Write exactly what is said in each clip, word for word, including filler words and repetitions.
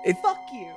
It- Fuck you.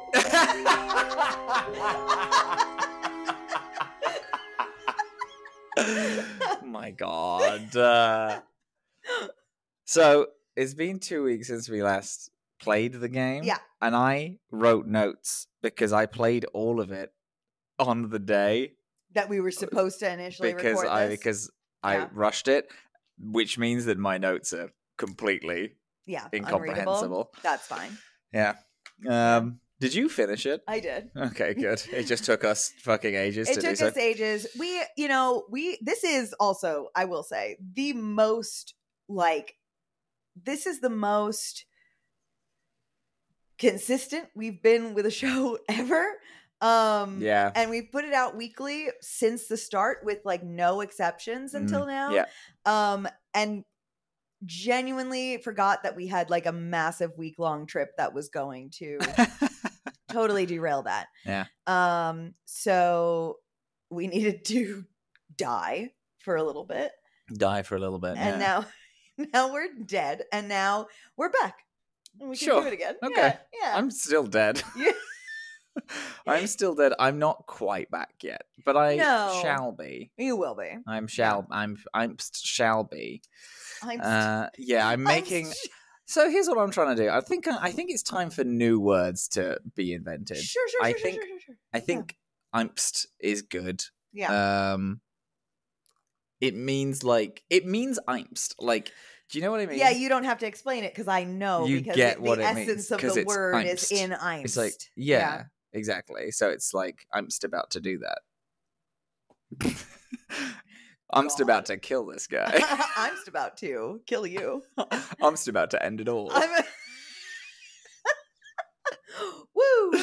My God. Uh, so it's been two weeks since we last played the game. Yeah. And I wrote notes because I played all of it on the day. That we were supposed to initially because record I this. because Yeah. I rushed it, which means that my notes are completely yeah, incomprehensible. Unreadable. That's fine. Yeah. Um, Yeah. Did you finish it? I did. Okay, good. It just took us fucking ages It to took do us so. ages. We, you know, we, this is also, I will say, the most, like, this is the most consistent we've been with a show ever. Um, Yeah. And we've put it out weekly since the start with, like, no exceptions until Mm, now. yeah. Um, And genuinely forgot that we had, like, a massive week-long trip that was going to totally derail that. Yeah. Um, so we needed to die for a little bit. Die for a little bit. And yeah. now now we're dead. And now we're back. And we can Sure. do it again. Okay. Yeah. yeah. I'm still dead. Yeah. I'm still dead. I'm not quite back yet, but I No. shall be. You will be. I'm shall. I'm. I'm shall be. I'm Uh, yeah. I'm I'm making. sh- So here's what I'm trying to do. I think. I think it's time for new words to be invented. Sure, sure, I sure, think. sure, sure, sure. I think. Impst is good. Yeah. Um. It means like. It means impst. Like. Do you know what I mean? Yeah, you don't have to explain it because I know You because get the, what the it essence means, of 'cause the it's word is impst. in Imst. It's like yeah, exactly. So it's like I'm just about to do that. I'm just God. about to kill this guy. I'm just about to kill you. I'm just about to end it all. I'm a- Woo!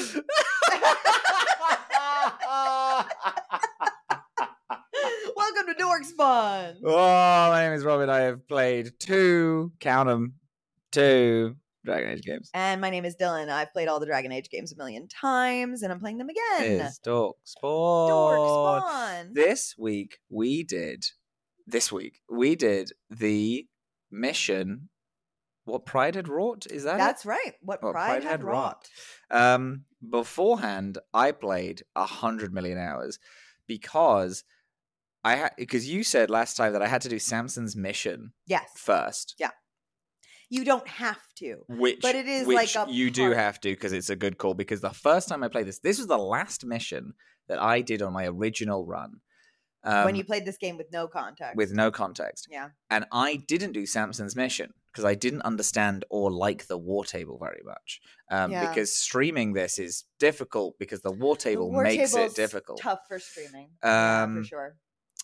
Welcome to Dork Spawn. Oh, my name is Robin. I have played two, count 'em, two Dragon Age games. And my name is Dylan. I've played all the Dragon Age games a million times, and I'm playing them again. Is Dork Spawn. Dork Spawn. This week we did. This week we did the mission. What Pride had wrought? Is that That's it? right. What, What Pride, had wrought. Um, beforehand, I played a hundred million hours because I had because you said last time that I had to do Samson's mission Yes. first. Yeah. You don't have to. Which, But it is which like a you do part- have to because it's a good call. Because the first time I played this, this was the last mission that I did on my original run. Um, when you played this game with no context. with no context. Yeah. And I didn't do Samson's mission because I didn't understand or like the war table very much. Um, Yeah. Because streaming this is difficult because the war table The war makes it table's difficult. Tough for streaming. yeah, Um, for sure.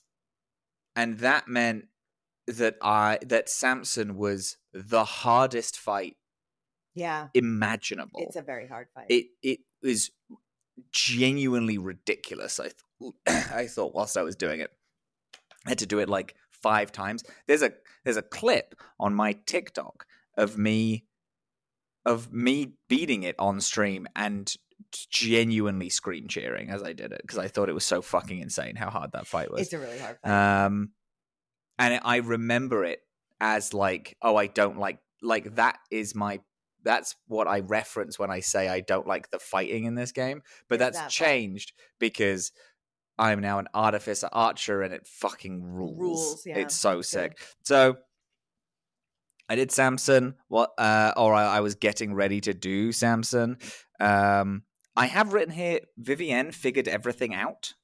And that meant that I that Samson was the hardest fight Yeah. imaginable. It's a very hard fight. it it was genuinely ridiculous. I th- I thought whilst I was doing it, I had to do it like five times. There's a there's a clip on my TikTok of me of me beating it on stream and genuinely screen cheering as I did it because I thought it was so fucking insane how hard that fight was. It's a really hard fight. Um, and I remember it as like, oh, I don't like like that is my. That's what I reference when I say I don't like the fighting in this game. But It's that's that changed because I'm now an artificer archer and it fucking rules. Rules, yeah. It's so It's sick. good. So I did Samson. What? Uh, or I, I was getting ready to do Samson. Um, I have written here, Vivienne figured everything out.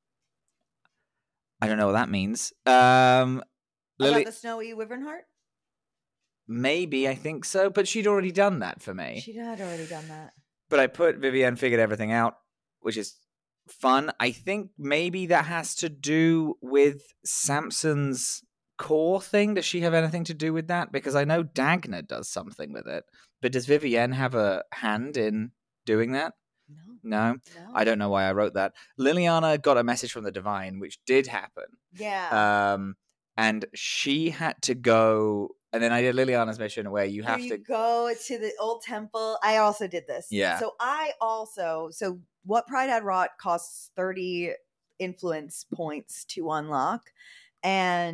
I don't know what that means. Um, Lily, About the snowy wyvern heart? maybe I think so, but she'd already done that for me. She had already done that. But I put Vivienne figured everything out, which is fun. I think maybe that has to do with Samson's core thing. Does she have anything to do with that? Because I know Dagna does something with it. But does Vivienne have a hand in doing that? No. No? No. I don't know why I wrote that. Liliana got a message from the Divine, which did happen. Yeah. Um, and she had to go... And then I did Liliana's mission where you have Here to... you go to the old temple. I also did this. Yeah. So I also... So what Pride had wrought costs thirty influence points to unlock. And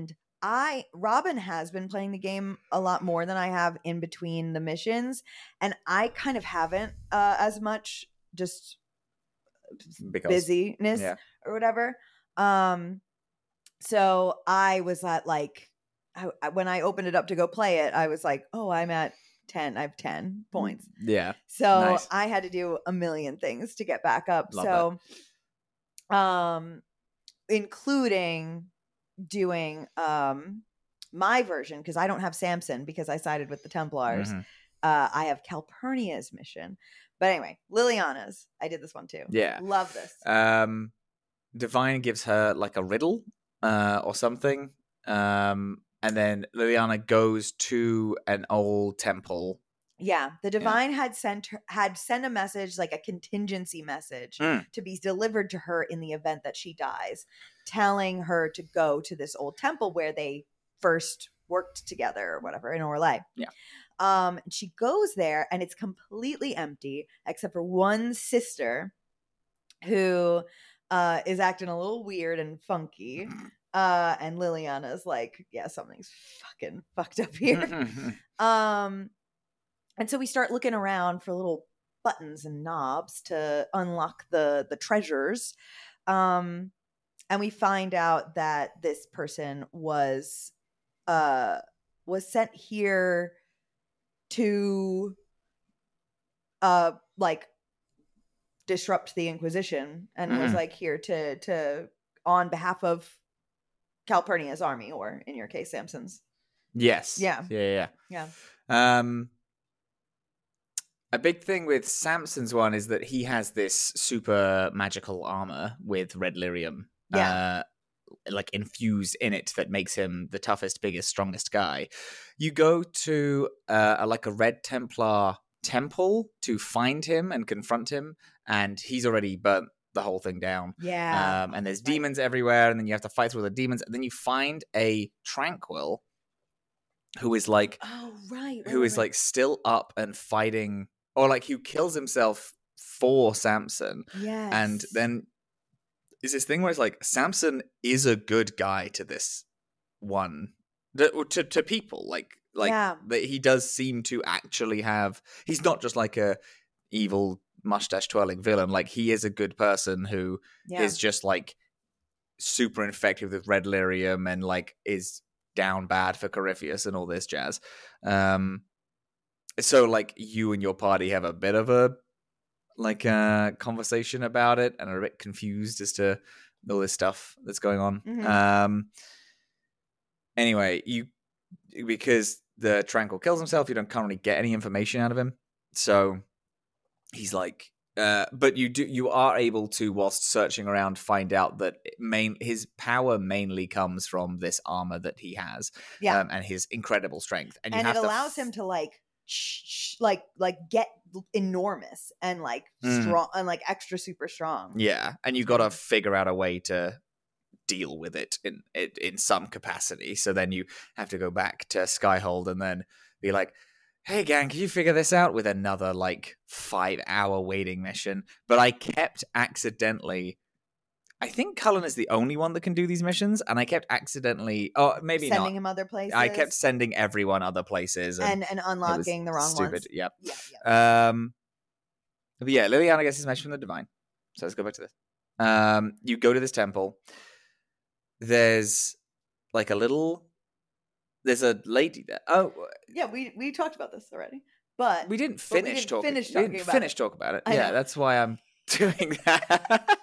I Robin has been playing the game a lot more than I have in between the missions, and I kind of haven't uh, as much, just Because busyness yeah. or whatever. Um, so I was at like I, I- when I opened it up to go play it, I was like, oh, I'm at ten. I have ten points. Yeah. So Nice. I had to do a million things to get back up. Love so, um, including doing um my version, because I don't have Samson because I sided with the Templars. Mhm. Uh, I have Calpurnia's mission. But anyway, Liliana's. I did this one too. Yeah. Love this. Um, Divine gives her like a riddle uh, or something. Um, and then Liliana goes to an old temple. Yeah, the divine had sent her, had sent a message, like a contingency message, Mm. to be delivered to her in the event that she dies, telling her to go to this old temple where they first worked together or whatever in Orlais. Yeah. Um, and she goes there and it's completely empty except for one sister who uh is acting a little weird and funky. Uh, and Liliana's like, yeah, something's fucking fucked up here. um. And so we start looking around for little buttons and knobs to unlock the the treasures. Um, and we find out that this person was uh was sent here to uh like disrupt the Inquisition, and was Mhm. like here to to on behalf of Calpurnia's army, or in your case, Samson's. Yes. Yeah. Yeah. Yeah. Yeah. Um, a big thing with Samson's one is that he has this super magical armor with red lyrium, Yeah. uh, like infused in it, that makes him the toughest, biggest, strongest guy. You go to uh, a, like a Red Templar temple to find him and confront him, and he's already burnt the whole thing down. Yeah. Um, and there's Right. demons everywhere, and then you have to fight through the demons, and then you find a Tranquil who is like Oh, right. right, who right, is right. like still up and fighting, or like who kills himself for Samson. Yes. And then is this thing where it's like Samson is a good guy to this one, to to, to people, like like Yeah. that he does seem to actually have. He's not just like a evil mustache twirling villain. Like he is a good person who Yeah. is just like super infected with red lyrium and like is down bad for Corypheus and all this jazz. Um, so like you and your party have a bit of a like uh conversation about it and are a bit confused as to all this stuff that's going on. Mhm. Um, anyway, you because the Tranquil kills himself, you don't currently get any information out of him. So he's like, uh, but you do you are able to, whilst searching around, find out that main his power mainly comes from this armor that he has, Yeah. um, and his incredible strength, and you and have it to allows f- him to like sh- sh- like like get enormous and like Mm. strong and like extra super strong. yeah, and you got to figure out a way to deal with it in it in some capacity. So then you have to go back to Skyhold and then be like, hey gang, can you figure this out, with another like five hour waiting mission. But I kept accidentally I think Cullen is the only one that can do these missions, and I kept accidentally oh maybe Sending not him other places. I kept sending everyone other places, and, and and it was unlocking the wrong stupid. ones. Yep. Yeah, yeah. Um but yeah, Liliana gets his message from the Divine. So let's go back to this. Um you go to this temple. There's like a little there's a lady there. Oh, Yeah, we we talked about this already, but we didn't but we finish didn't talking. finish we talking didn't about finish it. talk about it. I Yeah, know. that's why I'm doing that.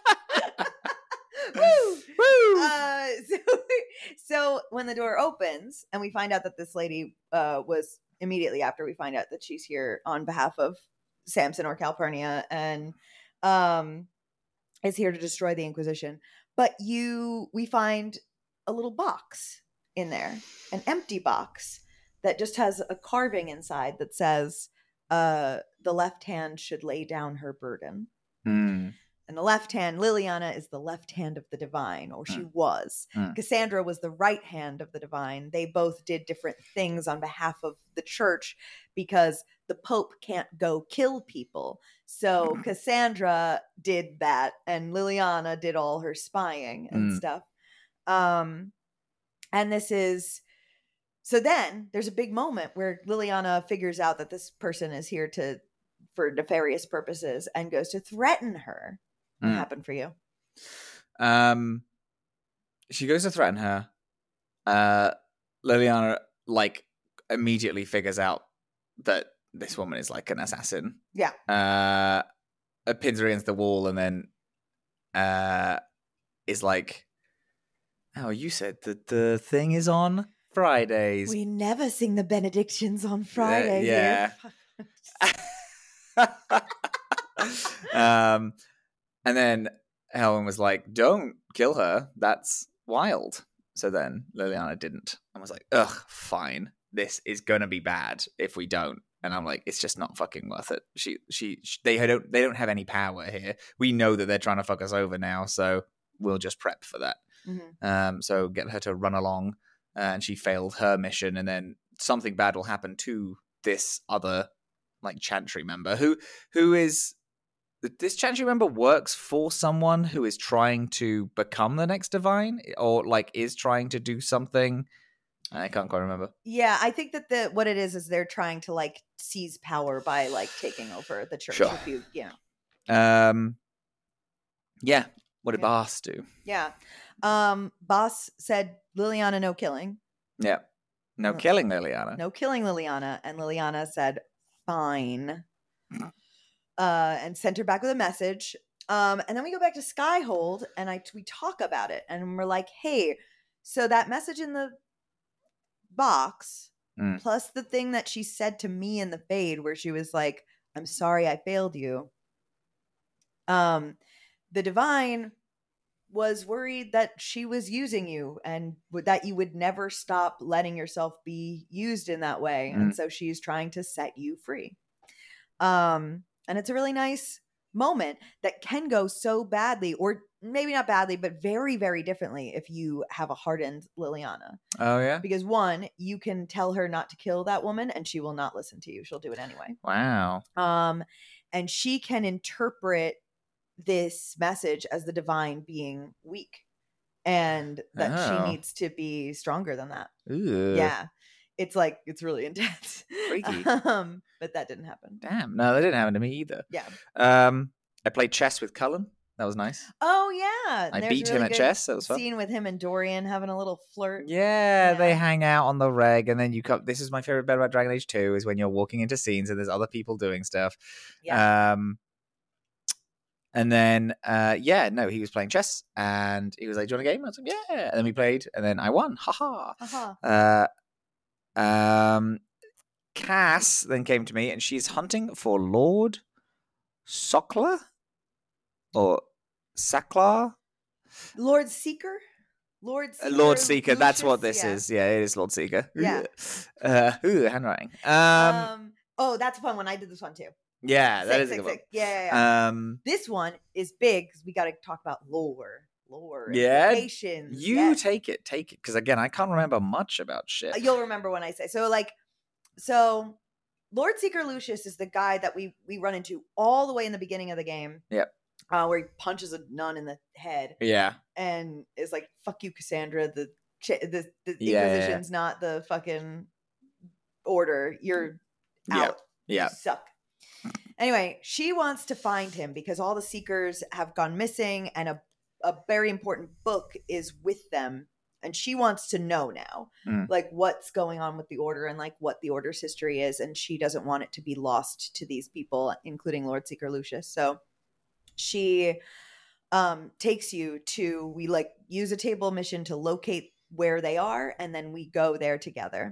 Woo! Woo! Uh, so, so when the door opens and we find out that this lady uh, was immediately after we find out that she's here on behalf of Samson or Calpurnia and um, is here to destroy the Inquisition. But you, we find a little box in there, an empty box that just has a carving inside that says, uh, "The left hand should lay down her burden." Hmm. And the left hand, Liliana, is the left hand of the divine, or she Mm. was. Mm. Cassandra was the right hand of the divine. They both did different things on behalf of the church because the Pope can't go kill people. So Cassandra did that, and Liliana did all her spying and Mm. stuff. Um, And this is so then there's a big moment where Liliana figures out that this person is here to for nefarious purposes and goes to threaten her. What Mm. happened for you? Um, she goes to threaten her. Uh, Liliana like immediately figures out that this woman is like an assassin. Yeah. Uh, pins her against the wall and then uh is like, "Oh, you said that the thing is on Fridays." We never sing the benedictions on Uh, Friday yeah. here. um, and then Helen was like, "Don't kill her. That's wild." So then Liliana didn't, and was like, "Ugh, fine. This is gonna be bad if we don't." And I'm like, "It's just not fucking worth it." She, she, she they don't, they don't have any power here. We know that they're trying to fuck us over now, so we'll just prep for that. Mm-hmm. Um, so get her to run along, uh, and she failed her mission, and then something bad will happen to this other like Chantry member who who is this Chantry member works for someone who is trying to become the next divine, or like is trying to do something. I can't quite remember. Yeah, I think that the what it is is they're trying to like seize power by like taking over the church. Sure. If you, you know. Um. Yeah. What did Yeah. Boss do? Yeah. Um. Boss said Liliana no killing. Yeah. No No. killing Liliana. No killing Liliana, and Liliana said fine. Uh, and sent her back with a message. Um, and then we go back to Skyhold, and I we talk about it, and we're like, "Hey, so that message in the box, Mm. plus the thing that she said to me in the fade, where she was like, "I'm sorry, I failed you." Um, the divine was worried that she was using you, and w- that you would never stop letting yourself be used in that way, Mm. and so she's trying to set you free. Um. And it's a really nice moment that can go so badly, or maybe not badly, but very, very differently if you have a hardened Liliana. Oh yeah. Because one, you can tell her not to kill that woman and she will not listen to you. She'll do it anyway. Wow. Um, and she can interpret this message as the divine being weak and that Oh. she needs to be stronger than that. Ooh. Yeah. It's like, it's really intense. Freaky. Um, but that didn't happen. Damn. No, that didn't happen to me either. Yeah. Um. I played chess with Cullen. That was nice. Oh yeah, and I there's a beat him really at good chess. That was fun. Scene with him and Dorian having a little flirt. Yeah, Yeah. they hang out on the reg, and then you come. This is my favorite bit about Dragon Age two is when you're walking into scenes and there's other people doing stuff. Yeah. Um, and then, uh, yeah, no, he was playing chess, and he was like, "Do you want a game?" I was like, "Yeah." And then we played, and then I won. Ha ha. Uh-huh. Uh, um, Cass then came to me, and she's hunting for Lord Sockler or Sacklar. Lord Seeker? Lord Uh, Seeker. Lord Seeker, that's Lucius? what this Yeah. is. Yeah, it is Lord Seeker. Yeah. Uh, ooh, handwriting. Um, Um, oh, that's a fun one. I did this one too. yeah, that Sick, is a sick, good sick. Yeah, yeah, yeah. one. Um, This one is big because we got to talk about lore. Lore. Yeah, Implications. you Yes. take it, take it, because again, I can't remember much about shit. Uh, You'll remember when I say. So, like, so Lord Seeker Lucius is the guy that we we run into all the way in the beginning of the game. Yep. Uh, where he punches a nun in the head. Yeah, And is like, "Fuck you, Cassandra. The ch- the, the Yeah, yeah, Inquisition's not the fucking order. You're Yeah, out. yeah. You suck." Anyway, she wants to find him because all the Seekers have gone missing, and a a very important book is with them, and she wants to know now, Mm. like what's going on with the order and like what the order's history is, and she doesn't want it to be lost to these people, including Lord Seeker Lucius. So she um takes you to we like use a table mission to locate where they are, and then we go there together,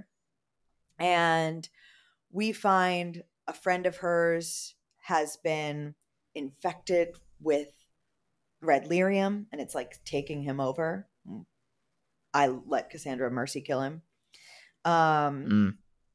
and we find a friend of hers has been infected with red lyrium, and it's like taking him over. I let Cassandra Mercy kill him. Um Mm.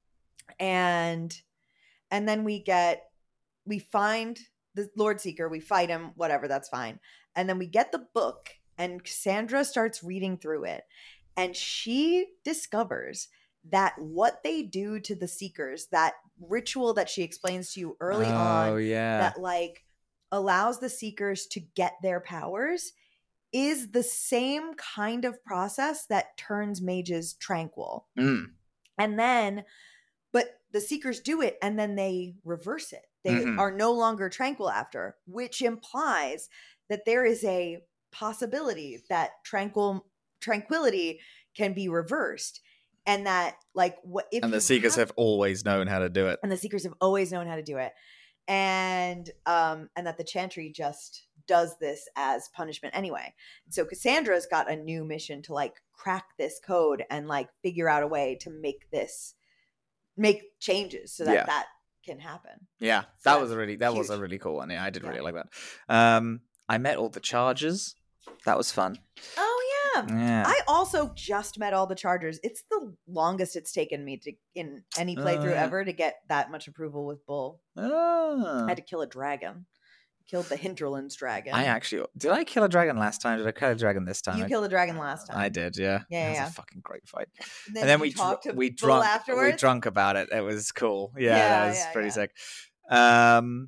and and then we get we find the Lord Seeker, we fight him, whatever, that's fine. And then we get the book, and Cassandra starts reading through it, and she discovers that what they do to the Seekers, that ritual that she explains to you early oh, on, yeah. that like allows the Seekers to get their powers, is the same kind of process that turns mages tranquil. Mm. And then, but the Seekers do it and then they reverse it. They Mhm. are no longer tranquil after, which implies that there is a possibility that tranquil tranquility can be reversed. And that, like, what if And the you Seekers have, have always known how to do it. and the Seekers have always known how to do it. And um, and that the Chantry just does this as punishment anyway. So Cassandra's got a new mission to like crack this code and like figure out a way to make this make changes so that Yeah. that can happen. Yeah, So that that's was a really that was a huge. really cool one. Yeah, I did Yeah. really like that. Um, I met all the Chargers. That was fun. Oh yeah. Yeah. I also just met all the Chargers. It's the longest it's taken me to in any Oh, playthrough yeah. ever to get that much approval with Bull. Oh. I had to kill a dragon. Killed the Hinterlands dragon. I actually did. I kill a dragon last time. Did I kill a dragon this time? You I, killed a dragon last time. I did. Yeah. Yeah, It was yeah. a fucking great fight. And then, And then you we dr- talked to we Bull drunk we afterwards. drunk about it. It was cool. Yeah, Yeah, that was yeah, pretty yeah. sick. Um,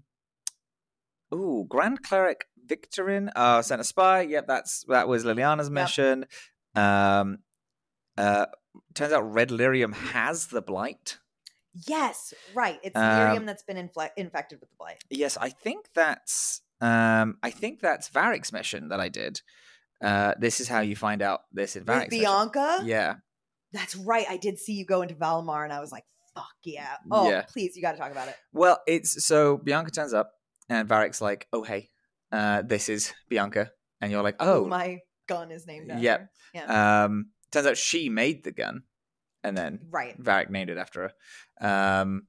ooh, Grand Cleric Victorine. Uh, sent a spy. Yep, that's that was Liliana's Yep. mission. Um, uh, turns out Red Lyrium has the blight. Yes, right. It's Um, Lyrium that's been infle- infected with the blight. Yes, I think that's um, I think that's Varric's mission that I did. Uh, this is how you find out this is With Varric's mission. Bianca? Yeah. That's right. I did see you go into Valimar and I was like, fuck yeah. Oh, Yeah. please, you got to talk about it. Well, it's so Bianca turns up and Varric's like, "Oh hey, uh, this is Bianca," and you're like, Oh, "Oh, my gun is named after. Yep. Yeah. Um, turns out she made the gun, and then Right. Varric named it after her. Um,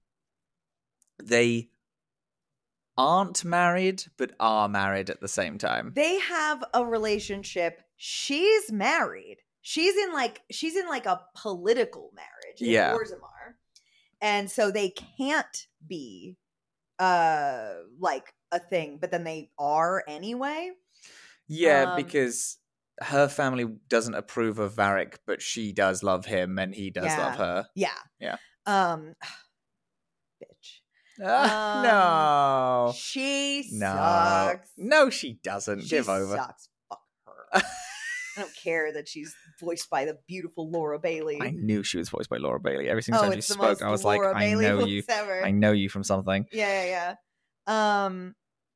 they aren't married, but are married at the same time. They have a relationship. She's married. She's in like she's in like a political marriage in Yeah. Orzammar. And so they can't be uh like a thing, but then they are anyway. Yeah, Um, because her family doesn't approve of Varric, but she does love him, and he does Yeah. love her. Yeah. Yeah. Um bitch. Ah, Um, no, She no, sucks. no, she doesn't. She Give over. sucks. Fuck her. I don't care that she's voiced by the beautiful Laura Bailey. I knew she was voiced by Laura Bailey. Every single oh, time she it's the spoke, most I was Laura like, Bailey I know voice you. ever. I know you from something. Yeah, yeah, yeah. Um,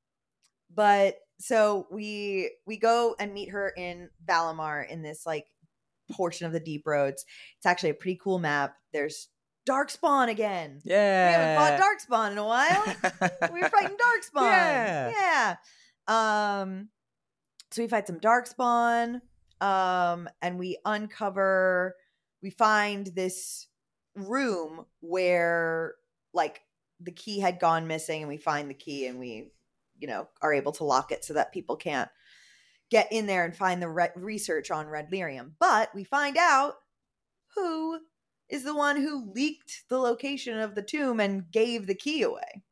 but so we we go and meet her in Valimar in this like portion of the Deep Roads. It's actually a pretty cool map. There's Darkspawn again. Yeah. We haven't fought Darkspawn in a while. We were fighting Darkspawn. Yeah. Yeah. Um, so we fight some Darkspawn. Um, and we uncover, we find this room where like the key had gone missing, and we find the key and we, you know, are able to lock it so that people can't get in there and find the re- research on Red Lyrium. But we find out who is the one who leaked the location of the tomb and gave the key away.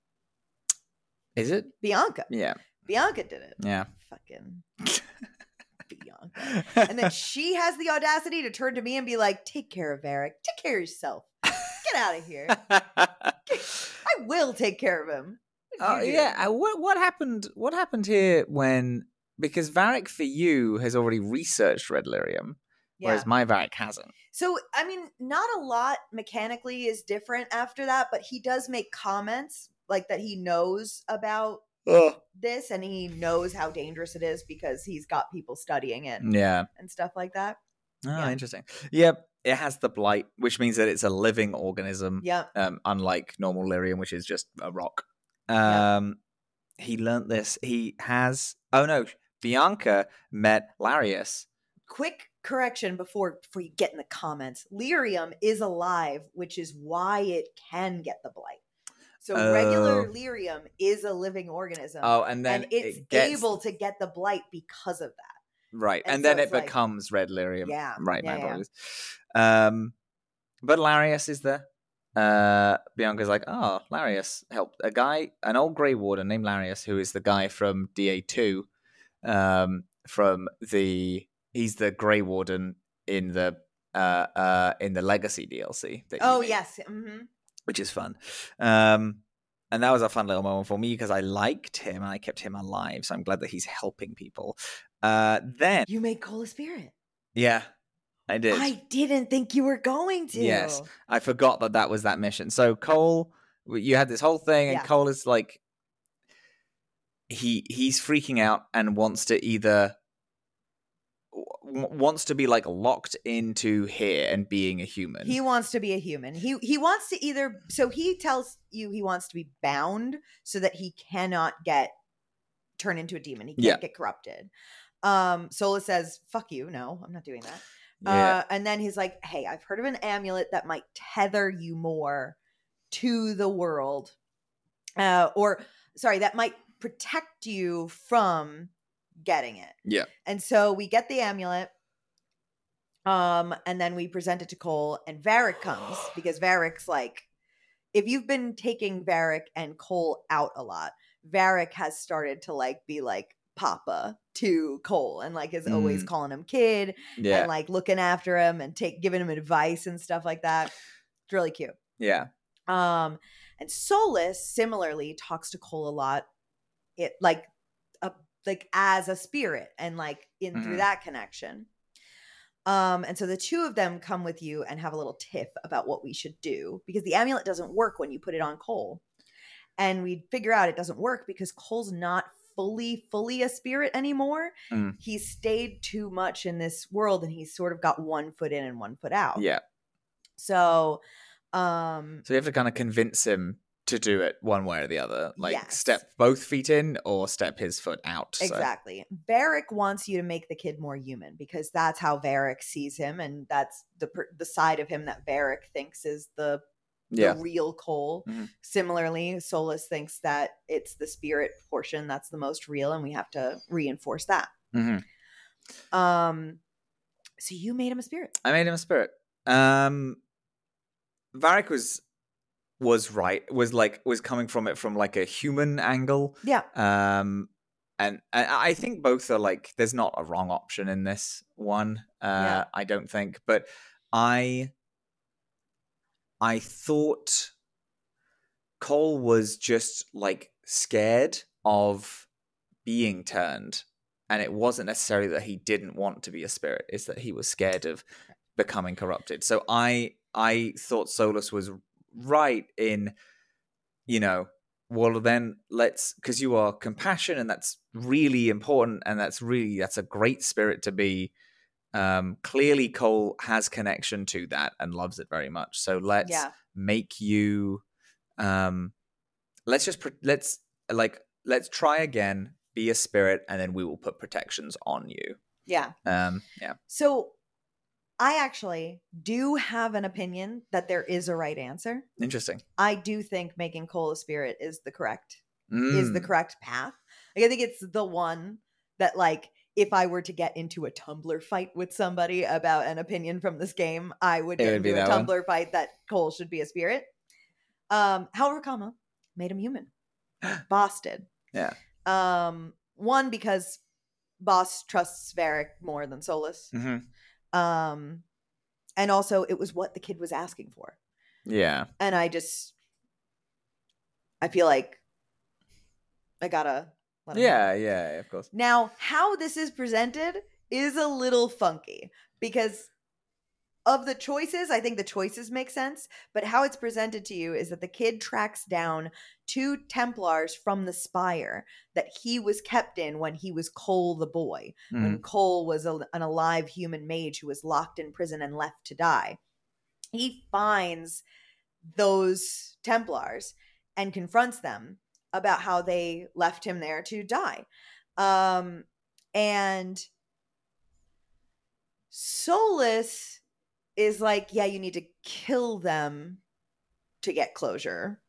Is it? Bianca. Yeah. Bianca did it. Yeah. Fucking Bianca. And then she has the audacity to turn to me and be like, take care of Varric. Take care of yourself. Get out of here. I will take care of him. What Oh did you do? yeah. uh, What what happened? What happened here when because Varric for you has already researched Red Lyrium, Yeah. whereas my Varric hasn't. So, I mean, not a lot mechanically is different after that, but he does make comments like that he knows about Oh. this and he knows how dangerous it is because he's got people studying it Yeah. and stuff like that. Oh, Yeah. interesting. Yep. It has the blight, which means that it's a living organism. Yep. Um, unlike normal lyrium, which is just a rock. Yeah. Um, he learnt this. He has. Oh no, Bianca met Larius. Quick correction before before you get in the comments. Lyrium is alive, which is why it can get the blight. So Oh. regular lyrium is a living organism. Oh, and then and it's it gets, able to get the blight because of that. right, and, and then so it it's like- becomes red lyrium. Yeah, Right. yeah, my yeah. apologies. Um, but Larius is there. Uh, Bianca's like, oh, Larius helped a guy, an old Grey Warden named Larius, who is the guy from D A two. Um, from the he's the Grey Warden in the uh uh in the Legacy D L C. That you Oh meet, yes. hmm which is fun. Um, and that was a fun little moment for me because I liked him and I kept him alive. So I'm glad that he's helping people. Uh, then, You made Cole a spirit. yeah, I did. I didn't think you were going to. Yes, I forgot that that was that mission. So Cole, you had this whole thing, and Yeah. Cole is like, he he's freaking out and wants to either w- wants to be like locked into here and being a human. He wants to be a human. He he wants to either. So he tells you he wants to be bound so that he cannot get turned into a demon. He can't Yeah. get corrupted. Um, Solus says, "Fuck you, no, I'm not doing that." Yeah. Uh, and then he's like, "Hey, I've heard of an amulet that might tether you more to the world, uh, or sorry, that might protect you from getting it." Yeah. And so we get the amulet, um, and then we present it to Cole, and Varric comes because Varric's like, if you've been taking Varric and Cole out a lot, Varric has started to like be like Papa to Cole, and like is always Mm. calling him kid Yeah. and like looking after him and take giving him advice and stuff like that. It's really cute. Yeah. Um, and Solus similarly talks to Cole a lot, it like a like as a spirit and like in Mhm. through that connection. Um, and so the two of them come with you and have a little tiff about what we should do because the amulet doesn't work when you put it on Cole. And we figure out it doesn't work because Cole's not fully, fully a spirit anymore. Mm. He's stayed too much in this world and he's sort of got one foot in and one foot out. Yeah. So, um, So you have to kind of convince him to do it one way or the other. Like Yes. step both feet in or step his foot out. So- exactly. Varric wants you to make the kid more human because that's how Varric sees him. And that's the, per- the side of him that Varric thinks is the the Yeah. real Cole. Mhm. Similarly, Solus thinks that it's the spirit portion that's the most real, and we have to reinforce that. Mhm. Um, so you made him a spirit. I made him a spirit. Um, Varric was was right. Was like was coming from it from like a human angle. Yeah. Um, and, and I think both are like. There's not a wrong option in this one. Uh, Yeah. I don't think, but I. I thought Cole was just like scared of being turned, and it wasn't necessarily that he didn't want to be a spirit, it's that he was scared of becoming corrupted. So I I thought Solus was right in, you know, well then let's, because you are compassion and that's really important and that's really that's a great spirit to be. Um, clearly Cole has connection to that and loves it very much. So let's Yeah. make you, um, let's just, pre- let's like, let's try again, be a spirit, and then we will put protections on you. Yeah. Um, yeah. So I actually do have an opinion that there is a right answer. Interesting. I do think making Cole a spirit is the correct is the Mm. correct path. Like, I think it's the one that, like, if I were to get into a Tumblr fight with somebody about an opinion from this game, I would It get would be into a that one. Tumblr fight that Cole should be a spirit. Um, however, comma, made him human. Boss did. Yeah. Um, one, because Boss trusts Varric more than Solus. Mm-hmm. Um, and also it was what the kid was asking for. Yeah. And I just, I feel like I gotta let him know. Yeah. Yeah. Of course. Now, how this is presented is a little funky because of the choices. I think the choices make sense, but how it's presented to you is that the kid tracks down two Templars from the Spire that he was kept in when he was Cole the boy, when Cole was a, an alive human mage who was locked in prison and left to die. He finds those Templars and confronts them about how they left him there to die. Um, and Solus is like, yeah, you need to kill them to get closure.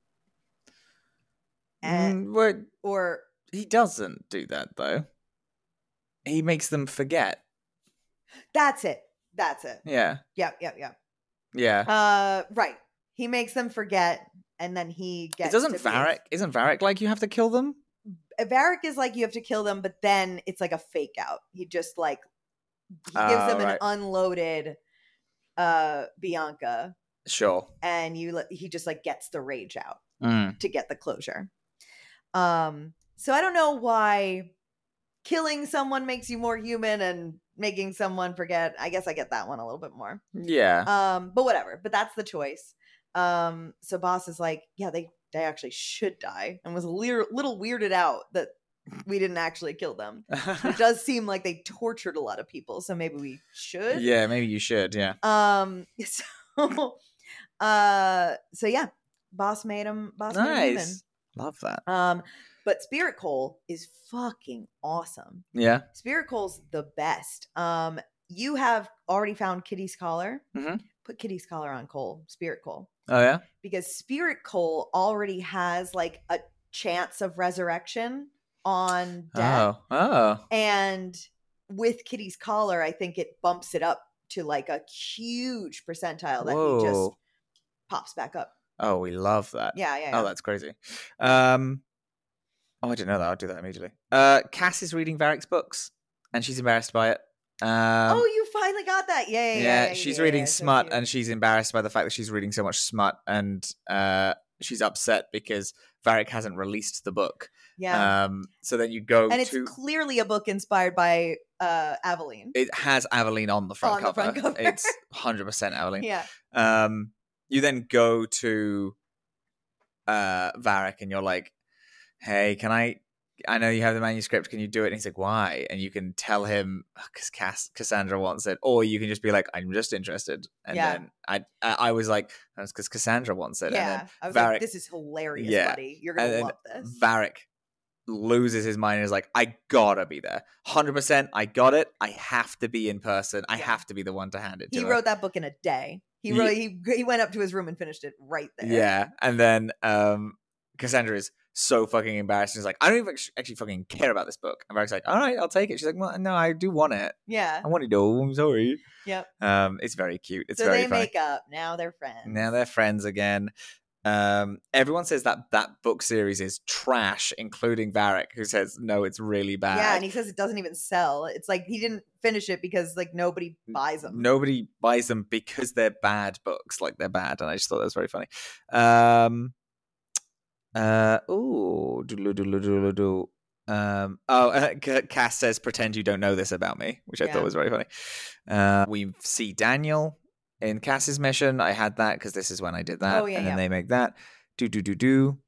And, Mm, well, or he doesn't do that though. He makes them forget. that's it. That's it. Yeah. Yep, yep, yep. Yeah. Uh, right. He makes them forget, and then he gets. It doesn't to be- Varric. Isn't Varric like you have to kill them? Varric is like you have to kill them, but then it's like a fake out. He just like he gives Oh, them an right. unloaded uh Bianca, Sure. and you let- he just like gets the rage out Mm. to get the closure. Um, so I don't know why killing someone makes you more human and making someone forget. I guess I get that one a little bit more. Yeah. Um, but whatever. But that's the choice. Um, so Boss is like, yeah, they they actually should die, and was a little, little weirded out that we didn't actually kill them. It does seem like they tortured a lot of people, so maybe we should. Yeah, maybe you should. Yeah. Um. So, uh. So yeah, Boss made him. Boss made him human. Nice. Love that. Um. But Spirit Coal is fucking awesome. Yeah. Spirit Coal's the best. Um. You have already found Kitty's collar. Mm-hmm. Put Kitty's collar on Coal. Spirit Coal. Oh yeah. Because Spirit Coal already has like a chance of resurrection on death. Oh. Oh. And with Kitty's collar, I think it bumps it up to like a huge percentile that Whoa. he just pops back up. Oh, we love that. Yeah, yeah, yeah. Oh, that's crazy. Um, oh, I didn't know that. I'll do that immediately. Uh, Cass is reading Varric's books, and she's embarrassed by it. Um, oh, you finally got that. Yeah, yeah, yeah. yeah, yeah she's yeah, reading yeah, so smut, cute. and she's embarrassed by the fact that she's reading so much smut, and uh, she's upset because Varric hasn't released the book. Yeah. Um, so then you go and it's to... clearly a book inspired by uh, Aveline. It has Aveline on the front On cover. the front cover. It's one hundred percent Aveline. Yeah. Um, you then go to uh, Varric and you're like, hey, can I... I know you have the manuscript. Can you do it? And he's like, why? And you can tell him because Cass- Cassandra wants it, or you can just be like, I'm just interested. And Yeah. then I, I, I was like, that's because Cassandra wants it. Yeah. And then I was Varric, like, this is hilarious, Yeah. buddy. You're going to and love then this. Varric loses his mind and is like, I gotta be there. one hundred percent. I got it. I have to be in person. I Yeah. have to be the one to hand it to He her. wrote that book in a day. He Ye- wrote, he he went up to his room and finished it right there. Yeah. And then um, Cassandra is so fucking embarrassed. She's like, I don't even actually fucking care about this book. And Varric's like, all right, I'll take it. She's like, well, no, I do want it. Yeah. I want it all. I'm sorry. Yep. Um, it's very cute. It's so very they funny. make up. Now they're friends. Now they're friends again. Um, everyone says that that book series is trash, including Varric, who says no, it's really bad. Yeah, and he says it doesn't even sell. It's like he didn't finish it because like nobody buys them. Nobody buys them because they're bad books. Like they're bad, and I just thought that was very funny. Um, uh, ooh, doodle doodle doodle doodle. Um, oh, uh, Cass says, "Pretend you don't know this about me," which I Yeah. thought was very funny. Uh, we see Daniel in Cass's mission. I had that because this is when I did that, Oh, yeah, and then yeah. they make that. Do do do do.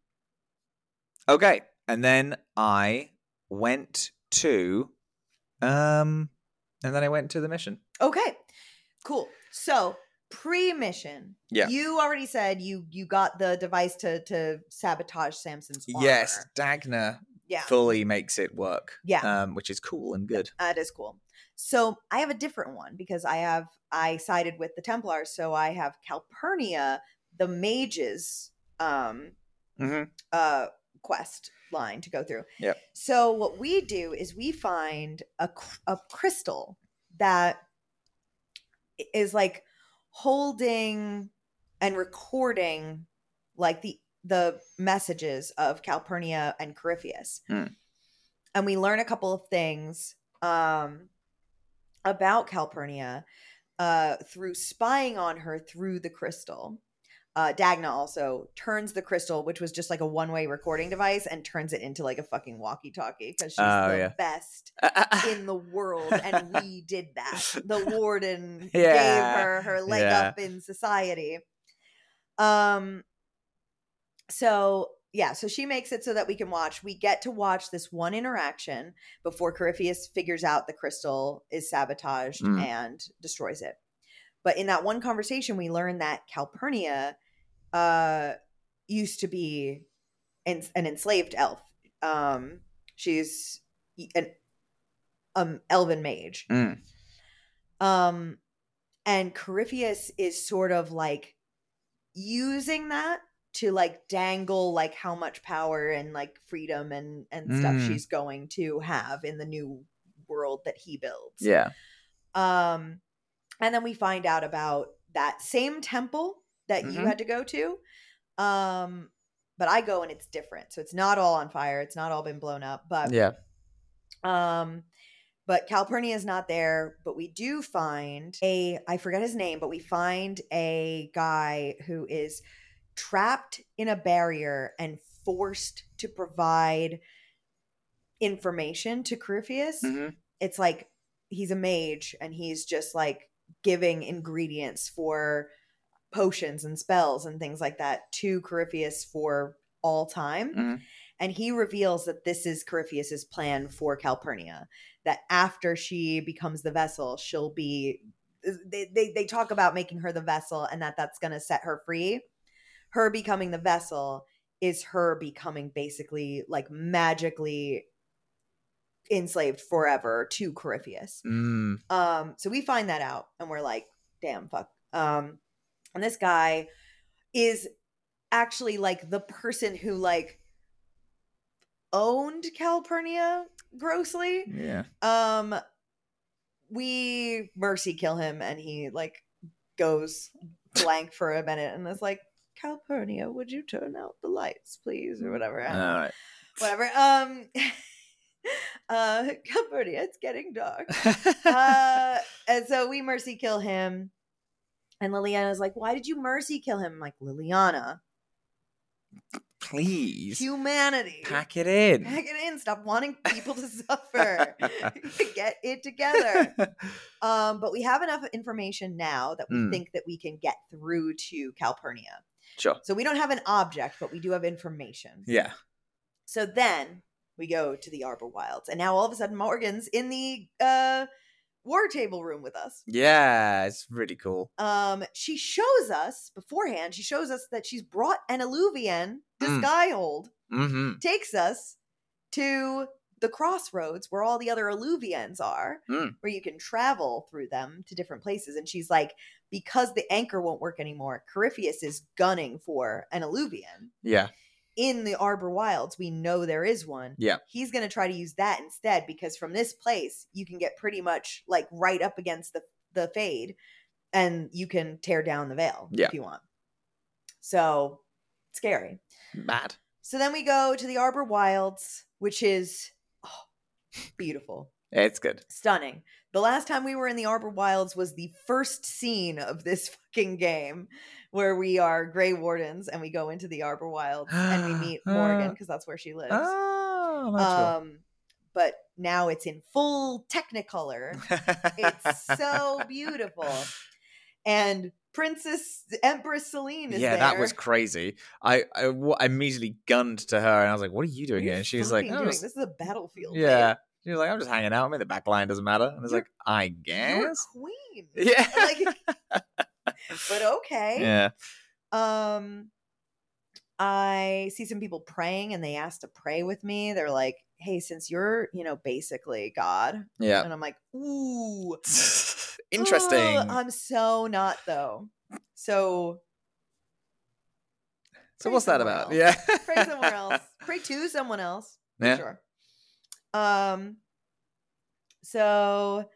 Okay, and then I went to, um, and then I went to the mission. Okay, cool. So pre-mission, Yeah. you already said you you got the device to to sabotage Samson's armor. Yes, Dagna Yeah. fully makes it work. Yeah. um, which is cool and good. That is cool. So I have a different one because I have I sided with the Templars, so I have Calpurnia, the mage's um Mm-hmm. uh quest line to go through. Yep. So what we do is we find a cr- a crystal that is like holding and recording like the the messages of Calpurnia and Corypheus. Mm. And we learn a couple of things um about Calpurnia uh through spying on her through the crystal. Uh, Dagna also turns the crystal, which was just like a one-way recording device, and turns it into like a fucking walkie-talkie because she's Oh, the yeah. best in the world, and we did that. The warden Yeah. gave her her leg Yeah. up in society. Um. So yeah, so she makes it so that we can watch. We get to watch this one interaction before Corypheus figures out the crystal is sabotaged Mm. and destroys it. But in that one conversation, we learn that Calpurnia uh, used to be an, an enslaved elf. Um, she's an um, elven mage. Mm. Um, and Corypheus is sort of like using that to like dangle like how much power and like freedom and, and stuff Mm. she's going to have in the new world that he builds. Yeah. Um, and then we find out about that same temple that you Mhm. had to go to. Um, but I go and it's different. So it's not all on fire. It's not all been blown up. But Yeah. um, but Calpurnia is not there. But we do find a, I forget his name, but we find a guy who is trapped in a barrier and forced to provide information to Corypheus. Mm-hmm. It's like he's a mage and he's just like giving ingredients for potions and spells and things like that to Corypheus for all time. Mm-hmm. And he reveals that this is Corypheus's plan for Calpurnia, that after she becomes the vessel, she'll be they, they, they talk about making her the vessel and that that's going to set her free. Her becoming the vessel is her becoming basically like magically enslaved forever to Corypheus. Mm. Um, so we find that out and we're like, damn, fuck. Um, and this guy is actually like the person who like owned Calpurnia grossly. Yeah. Um, we mercy kill him and he like goes blank for a minute and is like, Calpurnia, would you turn out the lights, please, or whatever. All right. Whatever. Um, uh, Calpurnia, it's getting dark. uh, and so we mercy kill him. And Liliana's like, why did you mercy kill him? I'm like, Liliana, Please. humanity. Pack it in. Pack it in. Stop wanting people to suffer. Get it together. Um, but we have enough information now that we Mm. think that we can get through to Calpurnia. Sure. So we don't have an object, but we do have information. Yeah. So then we go to the Arbor Wilds. And now all of a sudden Morgan's in the uh, war table room with us. Yeah, it's really cool. Um, she shows us beforehand, she shows us that she's brought an Eluvian, this Mm. Skyhold, Mm-hmm. takes us to the crossroads where all the other Eluvians are, Mm. where you can travel through them to different places. And she's like, because the anchor won't work anymore, Corypheus is gunning for an Eluvian. Yeah. In the Arbor Wilds, we know there is one. Yeah. He's going to try to use that instead because from this place, you can get pretty much like right up against the, the Fade and you can tear down the veil Yeah. if you want. So, scary. Mad. So then we go to the Arbor Wilds, which is oh, beautiful. It's good. Stunning. The last time we were in the Arbor Wilds was the first scene of this fucking game where we are Grey Wardens and we go into the Arbor Wilds and we meet Morgan because that's where she lives. Oh, that's Um, but now it's in full Technicolor. cool. It's so beautiful. And Princess Empress Celine is yeah, there. that was crazy. I, I w- I immediately gunned to her and I was like, what are you doing What are here? you And she was like, fucking oh, doing? it's- This is a battlefield. yeah. She was like, I'm just hanging out. I mean, the back line doesn't matter. And I was You're- like, I babe. guess. You're queen. Yeah. Like, but okay. Yeah. Um, I see some people praying and they ask to pray with me. They're like, hey, since you're, you know, basically God. Yeah. And I'm like, ooh. Interesting. uh, I'm so not, though. So. so pray what's that somewhere about? else. Yeah. Pray somewhere else. Pray to someone else. For Yeah. sure. Um. So.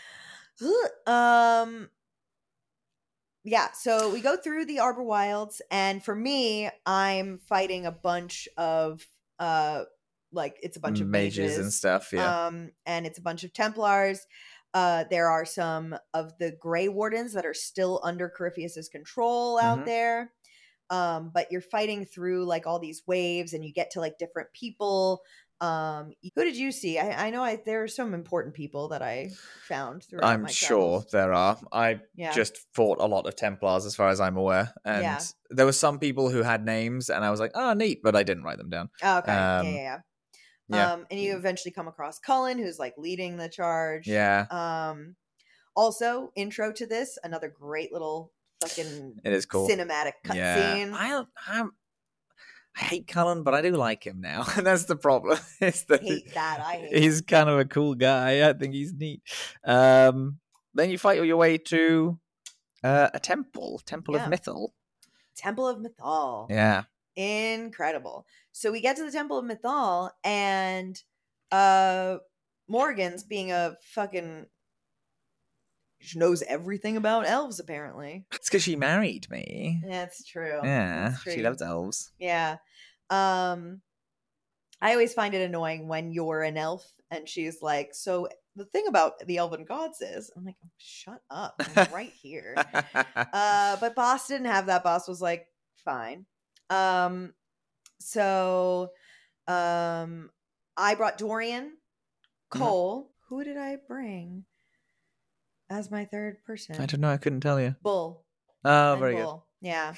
Um. Yeah, so we go through the Arbor Wilds, and for me, I'm fighting a bunch of uh, like it's a bunch of mages, mages, and stuff. Yeah. um, and it's a bunch of Templars. Uh, there are some of the Grey Wardens that are still under Corypheus's control out Mhm. there. Um, but you're fighting through like all these waves, and you get to like different people. Um, who did you see? I, I know I there are some important people that I found throughout I'm my sure travels. there are. I Yeah. just fought a lot of Templars as far as I'm aware. And Yeah. there were some people who had names and I was like, oh, neat, but I didn't write them down. Oh, okay. Um, yeah, yeah, yeah. yeah. Um, and you eventually come across Cullen, who's like leading the charge. Yeah, Um, also, intro to this, another great little fucking it is cool. cinematic Yeah. cutscene. I, I'm, I hate Cullen, but I do like him now. And that's the problem. Is that Hate that. I hate he's kind of a cool guy. I think he's neat. Um, then you fight your way to uh, a temple, Temple Yeah. of Mythal. Temple of Mythal. Yeah. Incredible. So we get to the Temple of Mythal, and uh, Morgan's being a fucking she knows everything about elves, apparently. It's because she married me. That's true. Yeah, That's she true. loves elves. Yeah. Um I always find it annoying when you're an elf and she's like, so the thing about the elven gods is, I'm like, shut up. I'm right here. Uh but Boss didn't have that. Boss was like, fine. Um so um I brought Dorian, Cole. Mm-hmm. Who did I bring as my third person? I don't know. I couldn't tell you. Bull. Oh, very Bull. good. Yeah.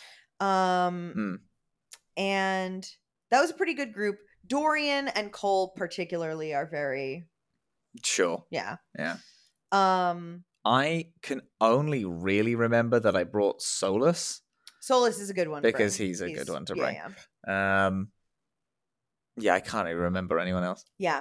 Um, mm. And that was a pretty good group. Dorian and Cole particularly are very... Sure. Yeah. Yeah. Um, I can only really remember that I brought Solus. Solus is a good one because to bring. he's a he's, good one to yeah, bring. Yeah. Um, yeah, I can't even remember anyone else. Yeah.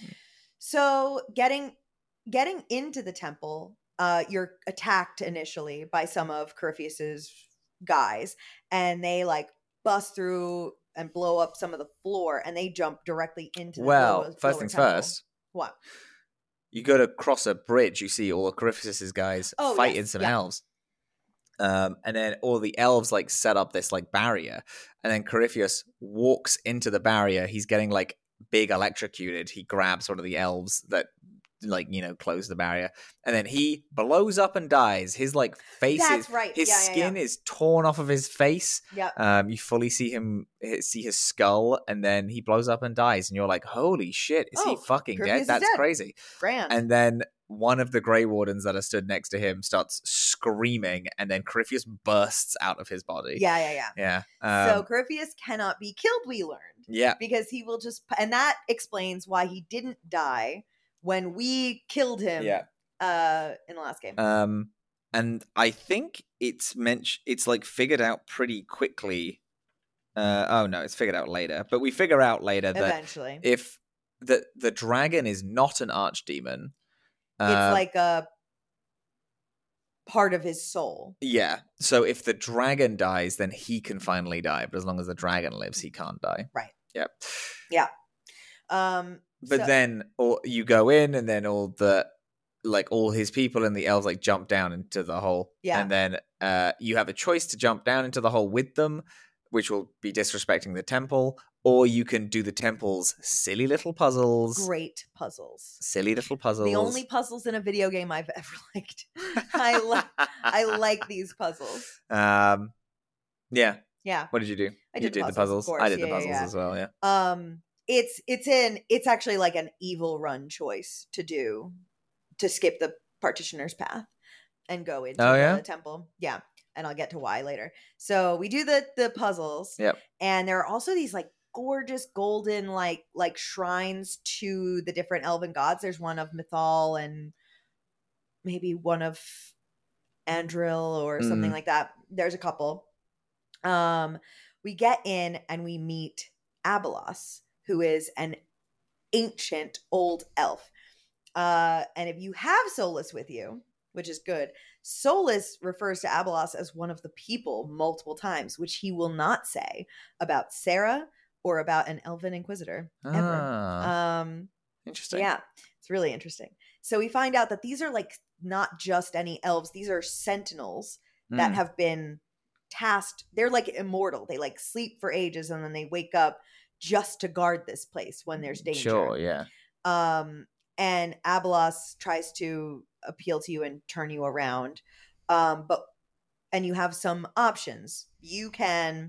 So getting getting into the temple, uh, you're attacked initially by some of Corypheus's guys, and they like bust through and blow up some of the floor, and they jump directly into the well. lower, first lower things temple. first. What? You go to cross a bridge, you see all of Corypheus's guys oh, fighting yes. some yeah. elves. Um, and then all the elves like set up this like barrier, and then Corypheus walks into the barrier. He's getting like big electrocuted. He grabs one of the elves that like, you know, close the barrier, and then he blows up and dies. His like face That's is right. his yeah, skin yeah, yeah. is torn off of his face. Yeah. Um, you fully see him see his skull, and then he blows up and dies, and you're like, holy shit, is oh, he fucking Corypheus dead? That's dead. crazy. Grand. And then one of the Grey Wardens that are stood next to him starts screaming, and then Corypheus bursts out of his body. Yeah, yeah, yeah. yeah. Um, so Corypheus cannot be killed, we learned. Yeah. Because he will just... And that explains why he didn't die when we killed him yeah. uh, in the last game. Um, and I think it's meant it's like figured out pretty quickly. Uh, oh, no, it's figured out later. But we figure out later that Eventually. if the, the dragon is not an archdemon... It's uh, like a part of his soul. Yeah. So if the dragon dies, then he can finally die. But as long as the dragon lives, he can't die. Right. Yep. Yeah. Um, but so- then all, you go in, and then all the like all his people and the elves like jump down into the hole. Yeah. And then uh, you have a choice to jump down into the hole with them, which will be disrespecting the temple, or you can do the temple's silly little puzzles. Great puzzles. Silly little puzzles. The only puzzles in a video game I've ever liked. I like I like these puzzles. Um, yeah. Yeah. What did you do? I you did did the the puzzles, puzzles. of course. I did Yeah, the yeah, puzzles yeah. as well. Yeah. Um, it's it's in it's actually like an evil run choice to do to skip the partitioner's path and go into Oh, the yeah? temple. Yeah. And I'll get to why later. So we do the the puzzles. Yep. And there are also these like gorgeous golden like like shrines to the different elven gods. There's one of Mythal and maybe one of Andril or something Mm. like that. There's a couple. Um, we get in and we meet Abelos, who is an ancient old elf. Uh, and if you have Solus with you, which is good, Solus refers to Abelos as one of the people multiple times, which he will not say about Sarah or about an elven inquisitor ever. Ah, Um, interesting. yeah, it's really interesting. So we find out that these are like not just any elves; these are sentinels that Mm. have been tasked. They're like immortal. They like sleep for ages and then they wake up just to guard this place when there's danger. Sure, yeah. Um, and Abelos tries to appeal to you and turn you around. Um, but and you have some options. You can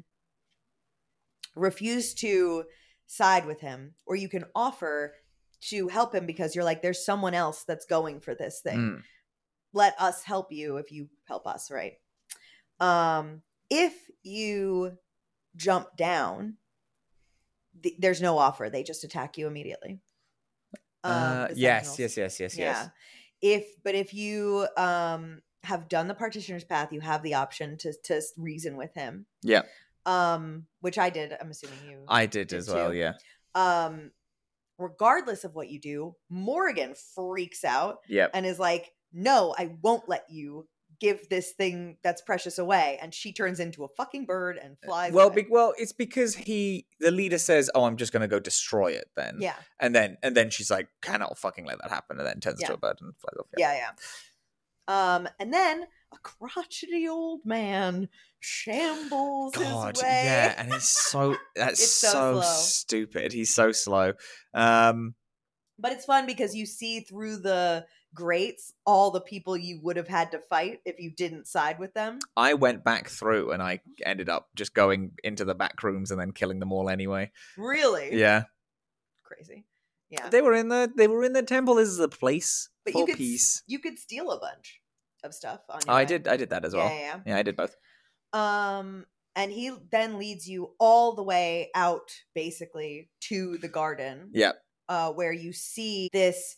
refuse to side with him, or you can offer to help him because you're like, there's someone else that's going for this thing. Mm. Let us help you if you help us, right? Um, if you jump down, th- there's no offer. They just attack you immediately. Um, Uh, the yes, sentinels. yes, yes, yes, Yeah. yes. If but if you um have done the partitioner's path, you have the option to to reason with him. Yeah. Um, which I did. I'm assuming you. I did, did as well, too. yeah. Um, regardless of what you do, Morrigan freaks out Yep. and is like, "No, I won't let you give this thing that's precious away." And she turns into a fucking bird and flies. Well, away. be- well, it's because he, the leader says, "Oh, I'm just going to go destroy it." Then, yeah, and then, and then she's like, "Cannot fucking let that happen," and then turns Yeah. to a bird and flies off. yeah, yeah. Um, and then a crotchety old man shambles God, his way. yeah, and he's so that's It's so so, slow. stupid. He's so slow. Um, But it's fun because you see through the grates all the people you would have had to fight if you didn't side with them. I went back through, and I ended up just going into the back rooms and then killing them all anyway. Really? Yeah. crazy. Yeah. They were in the they were in the temple. This is a place But for you could peace. you could steal a bunch of stuff on Oh, your I way. did I did that as Yeah, well. yeah, yeah. Yeah, I did both. Um, and he then leads you all the way out, basically, to the garden. Yeah. Uh, where you see this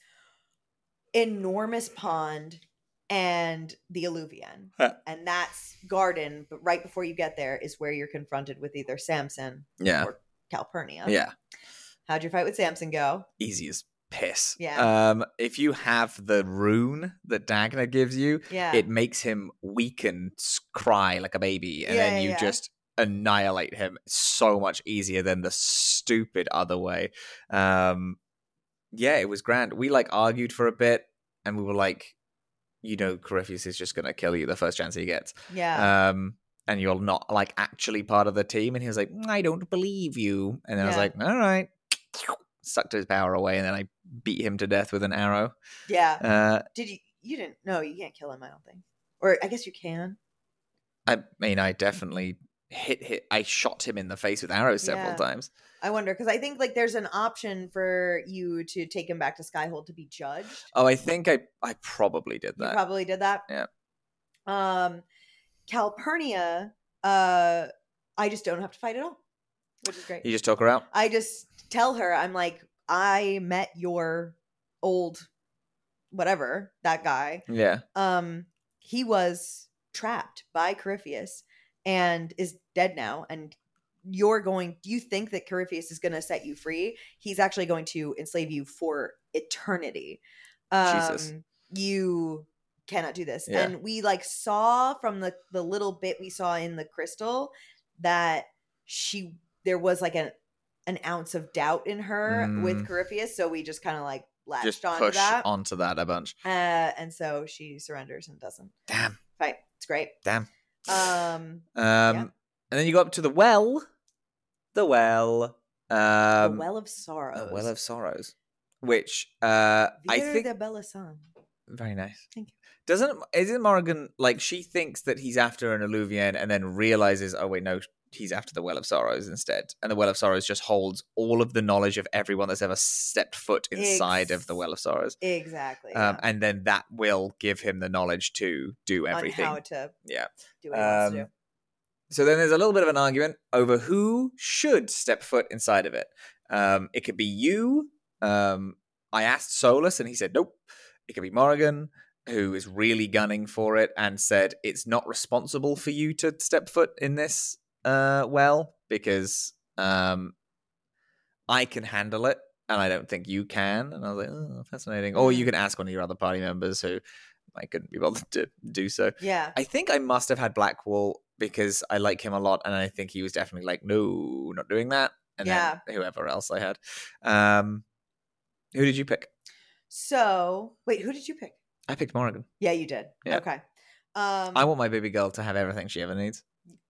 enormous pond and the alluvion. Huh. And that's garden, but right before you get there is where you're confronted with either Samson Yeah. or Calpurnia. Yeah. How'd your fight with Samson go? Easy as piss. Yeah. Um, if you have the rune that Dagna gives you, Yeah. it makes him weak and s- cry like a baby, and Yeah, then you yeah. just annihilate him. So much easier than the stupid other way. Um, yeah, it was grand. We like argued for a bit, and we were like, you know, Corypheus is just gonna kill you the first chance he gets. Yeah. Um, and you're not like actually part of the team. And he was like, I don't believe you. And then I was Yeah. like, all right. Sucked his power away, and then I beat him to death with an arrow. Yeah. Uh, Did you? You didn't? No, you can't kill him. I don't think. Or I guess you can. I mean, I definitely hit hit. I shot him in the face with arrows several Yeah. times. I wonder because I think like there's an option for you to take him back to Skyhold to be judged. Oh, I think I I probably did You that. probably did that. Yeah. Um, Calpurnia, uh, I just don't have to fight at all, which is great. You just took her out. I just tell her, I'm like, I met your old, whatever, that guy. Yeah. Um, he was trapped by Corypheus and is dead now. And you're going, do you think that Corypheus is going to set you free? He's actually going to enslave you for eternity. Um, Jesus. You cannot do this. Yeah. And we like saw from the, the little bit we saw in the crystal that she, there was like an, an ounce of doubt in her Mm. with Corypheus. So we just kind of like latched Just onto push that. onto that a bunch. Uh, and so she surrenders and doesn't Damn. fight. It's great. Damn. Um, Um, Yeah. and then you go up to the well. The well. Um, the Well of Sorrows. the well of sorrows, which uh, I Vier think de Belissan. very nice. Thank you. Doesn't isn't Morrigan like she thinks that he's after an alluvian and then realizes, oh wait, no, he's after the Well of Sorrows instead, and the Well of Sorrows just holds all of the knowledge of everyone that's ever stepped foot inside Ex- of the Well of Sorrows, Exactly. um, yeah. and then that will give him the knowledge to do everything. On how to Yeah. do what he wants to Um, do. So then there's a little bit of an argument over who should step foot inside of it. Um, it could be you. Um, I asked Solus and he said nope. It could be Morrigan, who is really gunning for it and said it's not responsible for you to step foot in this uh, well because um, I can handle it and I don't think you can. And I was like, oh, fascinating. Or you can ask one of your other party members who I couldn't be bothered to do so. Yeah. I think I must have had Blackwall because I like him a lot, and I think he was definitely like, no, not doing that. And Yeah. then whoever else I had. Um, who did you pick? So, wait, who did you pick? I picked Morrigan. Yeah, you did. Yeah. Okay. Um, I want my baby girl to have everything she ever needs.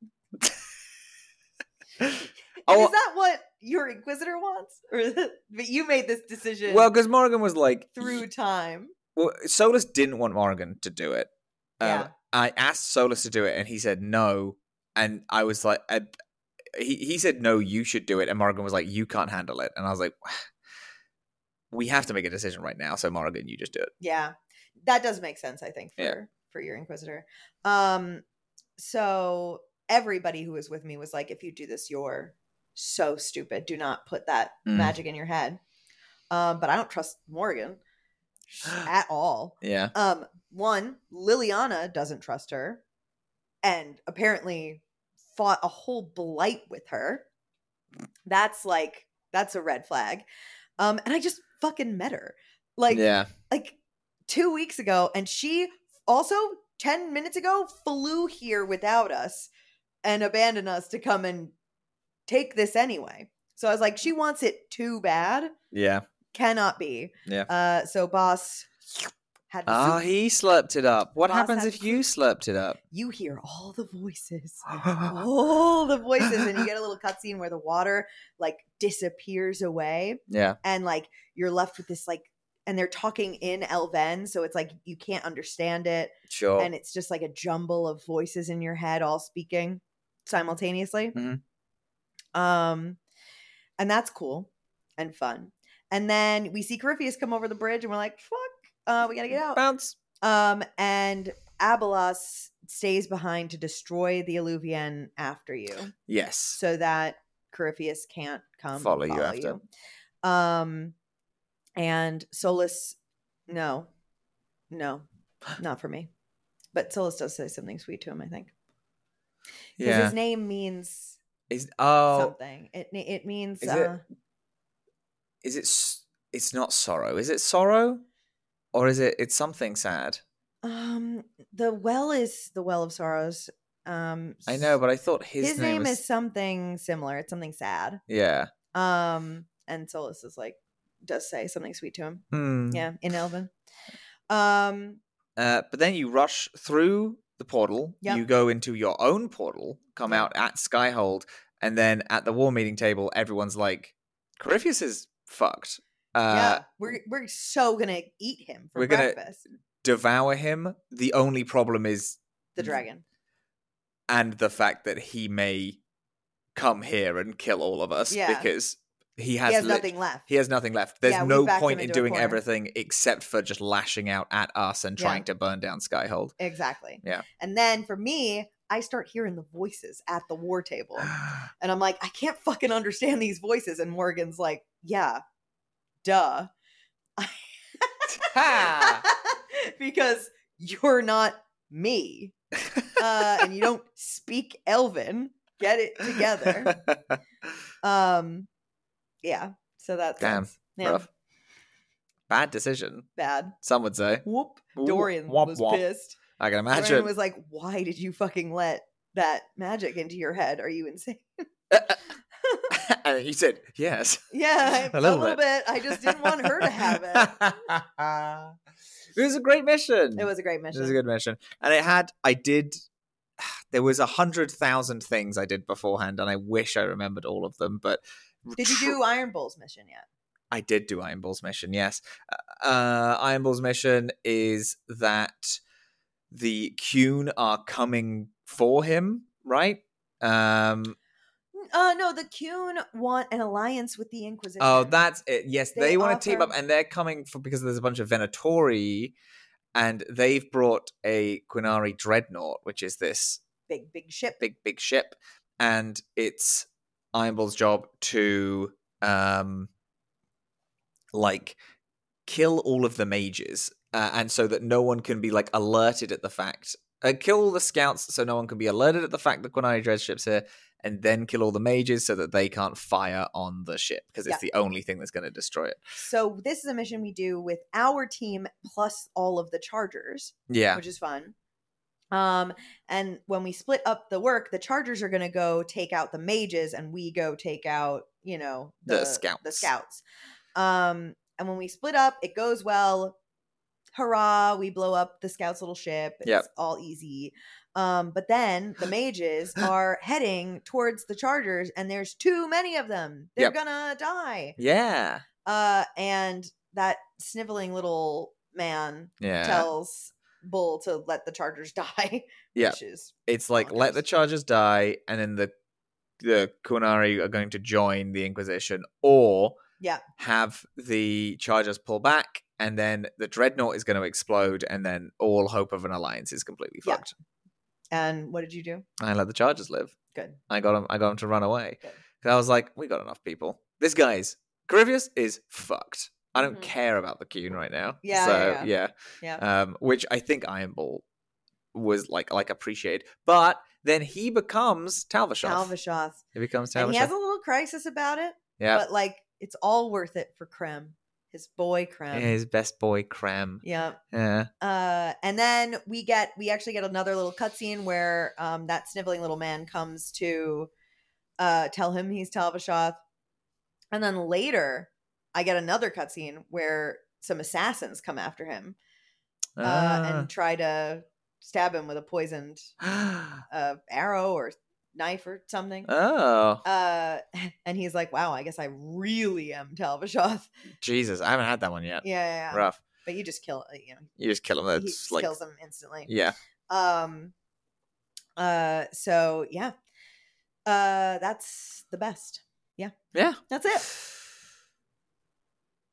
and Oh, is that what your Inquisitor wants? Or but you made this decision well, because Morrigan was like, through time. well, Solus didn't want Morrigan to do it. Um, Yeah. I asked Solus to do it, and he said no. And I was like, I, he he said no, you should do it. And Morrigan was like, you can't handle it. And I was like, we have to make a decision right now. So Morrigan, you just do it. Yeah. That does make sense, I think, for Yeah. for your Inquisitor. Um, so everybody who was with me was like, if you do this, you're so stupid. Do not put that Mm. magic in your head. Um, but I don't trust Morrigan at all. Yeah. Um, one, Liliana doesn't trust her, and apparently fought a whole blight with her. That's like that's a red flag. Um, and I just fucking met her like yeah. like two weeks ago, and she also ten minutes ago flew here without us and abandoned us to come and take this anyway. So I was like, she wants it too bad. Yeah. Cannot be. Yeah. Uh, so boss had to Ah, zoom- he slurped it up. What Boss happens had if to you slurped it up? you hear all the voices, all the voices, and you get a little cutscene where the water like disappears away, Yeah. and like you're left with this like, and they're talking in Elven, so it's like you can't understand it, Sure. and it's just like a jumble of voices in your head all speaking simultaneously. Mhm. Um, and that's cool and fun. And then we see Corypheus come over the bridge, and we're like, fuck, uh, we gotta get out. Bounce. Um, and Abelos stays behind to destroy the Eluvian after you, Yes. so that Corypheus can't come Follow follow, you follow after. you. Um, and Solus, no, no, not for me. But Solus does say something sweet to him, I think. Because Yeah. his name means Is oh something. It it means. Is uh, it? Is it? s- It's not sorrow. Is it sorrow, or is it? It's something sad. Um, the well is the well of sorrows. Um, I know, but I thought his, his name, name was. is something similar. It's something sad. Yeah. Um, and Solus is like does say something sweet to him. Hmm. Yeah, in Elven. Um, Uh, but then you rush through the portal. Yep. You go into your own portal. Come Yep. out at Skyhold, and then at the war meeting table, everyone's like, "Corypheus is fucked. Uh, yeah, we're we're so gonna eat him for we're gonna- breakfast. Devour him. The only problem is The dragon. and the fact that he may come here and kill all of us Yeah. because he has, He has lit- nothing left. He has nothing left. There's Yeah, we no backed point him in into a doing corner. everything except for just lashing out at us and trying Yeah. to burn down Skyhold. Exactly. Yeah. And then for me, I start hearing the voices at the war table. And I'm like, I can't fucking understand these voices. And Morgan's like, yeah, duh. Because you're not me. Uh, and you don't speak Elven. Get it together. Um, yeah. So that's Damn. yeah, Rough. Bad decision, bad. some would say. Whoop. Ooh, Dorian womp was womp. pissed. I can Dorian imagine. was like, why did you fucking let that magic into your head? Are you insane? And he said, yes. Yeah, A little bit. bit. I just didn't want her to have it. It was a great mission. It was a great It mission. was a good mission. And it had, I did, there was a hundred thousand things I did beforehand, and I wish I remembered all of them, but. Did you do Iron Bull's mission yet? I did do Iron Bull's mission, yes. Uh, Iron Bull's mission is that the Qun are coming for him, right? Um, Uh, no, the Qun want an alliance with the Inquisition. oh, that's it. Yes, they, They want to team up, offer- and they're coming for because there's a bunch of Venatori, and they've brought a Quinari dreadnought, which is this big, big ship. big, big ship, and it's Iron Bull's job to um, like kill all of the mages, uh, and so that no one can be like alerted at the fact. Uh, kill all the scouts so no one can be alerted at the fact that Quinari dread ship's here, and then kill all the mages so that they can't fire on the ship because it's Yeah. the only thing that's going to destroy it. So this is a mission we do with our team plus all of the Chargers, Yeah, which is fun. Um, and when we split up the work, the Chargers are going to go take out the mages, and we go take out, you know, The scouts. The scouts. Um, and when we split up, it goes well. Hurrah! We blow up the scouts' little ship. It's Yep. all easy. Um, but then the mages are heading towards the Chargers, and there's too many of them. They're Yep. gonna die. yeah, Uh, and that sniveling little man yeah. tells Bull to let the Chargers die. Yeah. Which is It's like let bonkers. the Chargers die, and then the the Quinari are going to join the Inquisition, or yeah, have the Chargers pull back, and then the Dreadnought is going to explode, and then all hope of an alliance is completely Yeah. fucked. and what did you do? I let the Chargers live. Good. I got him. I got him to run away. Good. 'Cause I was like, we got enough people. This guy's Corypheus is fucked. I don't Mhm. care about the Qun right now. Yeah, So yeah, yeah, Yeah. Um, which I think Iron Bull was like like appreciated, but then he becomes Talvashoth. Talvashoth. He becomes And Talvashoth. he has a little crisis about it, yeah, but like it's all worth it for Krem, his boy Krem. his best boy Krem. Yeah. Yeah. Uh, and then we get we actually get another little cutscene where um that sniveling little man comes to uh tell him he's Talvashoth. And then later I get another cutscene where some assassins come after him uh, Ah. and try to stab him with a poisoned uh arrow or knife or something. oh, Uh and he's like, wow, I guess I really am Talvashoth. Jesus! I haven't had that one yet. Yeah, yeah, yeah. Rough. But you just kill you know You just kill him. he That's just like kills him instantly. yeah. Um uh so yeah. Uh that's the best. Yeah. That's it.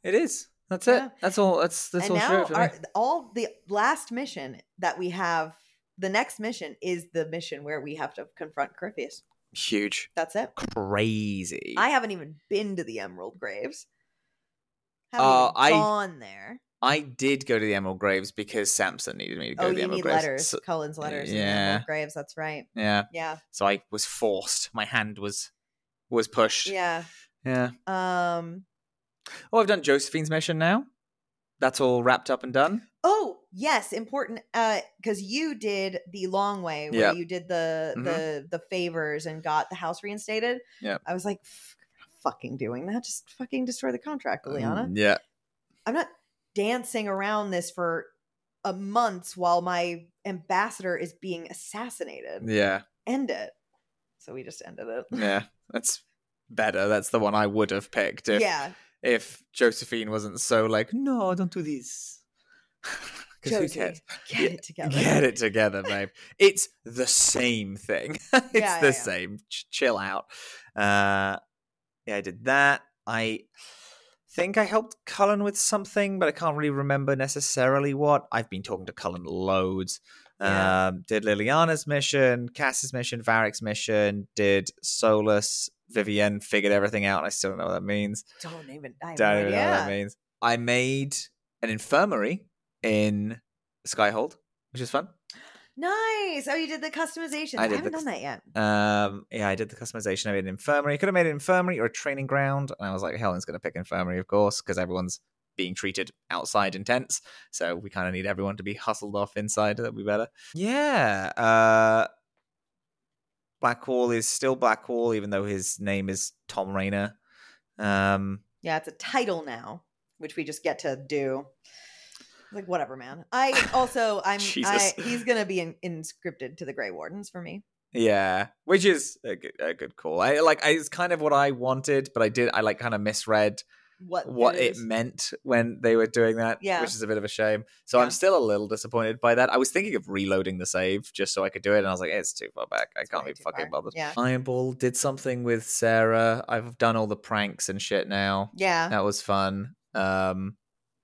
It is. That's Yeah. it. That's all. That's that's and all now true for our, me. all the last mission that we have, the next mission is the mission where we have to confront Corypheus. Huge. That's it. Crazy. I haven't even been to the Emerald Graves. Haven't Uh, even I- gone there. I did go to the Emerald Graves because Samson needed me to go Oh, to the you Emerald need Graves. letters. So- Cullen's letters in the yeah. Emerald Graves. That's right. yeah. Yeah. So I was forced. My hand was was pushed. Yeah. Yeah. Um. Oh, I've done Josephine's mission now. That's all wrapped up and done. Oh, yes, important. Uh, because you did the long way where Yep. you did the Mhm. the the favors and got the house reinstated. Yep. I was like, "F- fucking doing that. Just fucking destroy the contract, Liliana. Mm, yeah. I'm not dancing around this for a month while my ambassador is being assassinated. Yeah. End it." So we just ended it. Yeah. That's better. That's the one I would have picked if yeah. if Josephine wasn't so like, no, don't do this. 'Cause who Josie, cares? get Yeah, it together. Get it together, babe. It's the same thing. it's Yeah, the yeah, yeah. same. Ch- chill out. Uh, yeah, I did that. I think I helped Cullen with something, but I can't really remember necessarily what. I've been talking to Cullen loads. Yeah. Um, did Liliana's mission, Cass's mission, Varric's mission, did Solus, Vivienne, figured everything out. I still don't know what that means. Don't even. I have Don't no even know what that idea. means. I made an infirmary in Skyhold, which is fun. Nice. Oh, you did the customization. I I, did haven't the- done that yet. Um, yeah, I did the customization. I made an infirmary. Could have made an infirmary or a training ground. And I was like, Helen's going to pick infirmary, of course, because everyone's being treated outside in tents. So we kind of need everyone to be hustled off inside. That'd be better. Yeah. Uh, Blackwall is still Blackwall, even though his name is Tom Rayner. Um, Yeah, it's a title now, which we just get to do. Like whatever, man. I also I'm Jesus. I, he's gonna be in, inscripted to the Grey Wardens for me. Yeah, which is a good, a good call. I like. I, it's kind of what I wanted, but I did. I like kind of misread What what it is. meant when they were doing that. Yeah. which is a bit of a shame. So Yeah. I'm still a little disappointed by that. I was thinking of reloading the save just so I could do it, and I was like, it's too far back. I It's can't way be too fucking far. bothered. Yeah. Ironball did something with Sarah. I've done all the pranks and shit now. Yeah. That was fun. Um,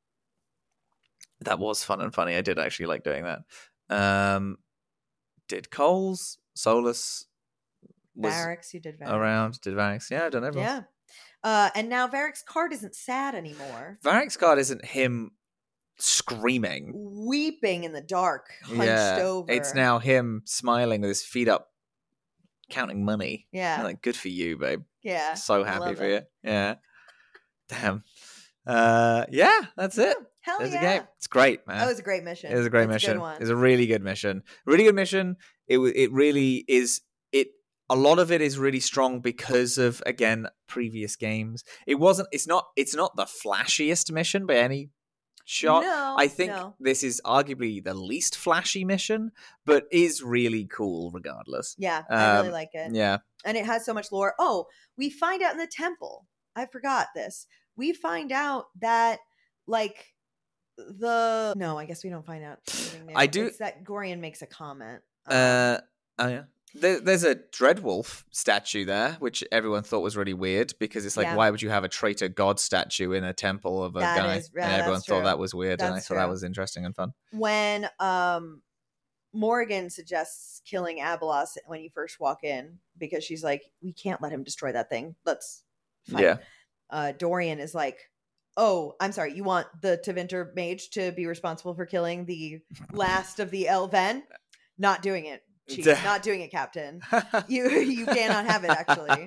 that was fun and funny. I did actually like doing that. Um, did Coles, Solus was Varric's, you did Varric's. around. Did Varric's? Yeah, I've done everyone. Yeah. Uh, and now Varric's card isn't sad anymore. Varric's card isn't him screaming. Weeping in the dark, hunched yeah, over. it's now him smiling with his feet up, counting money. Yeah. I'm like, good for you, babe. Yeah. So I happy love for it. you. Yeah. Damn. Uh, yeah, that's it. Hell There's yeah. a game. It's great, man. That was a great mission. It was a great It's mission. A good one. It was a really good mission. Really good mission. It wa- it really is. It a lot of it is really strong because of again previous games. It wasn't. It's not. It's not the flashiest mission by any shot. No, I think no. this is arguably the least flashy mission, but is really cool regardless. Yeah, I really Um, like it. Yeah. And it has so much lore. Oh, we find out in the temple. I forgot this. We find out that like the no, I guess we don't find out anything new. I do- It's that Gorian makes a comment. Um, Uh, oh yeah. There, there's a Dreadwolf statue there, which everyone thought was really weird because it's like, Yeah. why would you have a traitor god statue in a temple of a That guy? is- yeah, and everyone that's thought true. that was weird, and I That's thought that true. was interesting and fun. when um Morrigan suggests killing Abelos when you first walk in because she's like, we can't let him destroy that thing. Let's fight. Yeah. Uh, Dorian is like, oh, I'm sorry. You want the Tevinter mage to be responsible for killing the last of the Elven? Not doing it, Chief. Not doing it, Captain. You you cannot have it. Actually,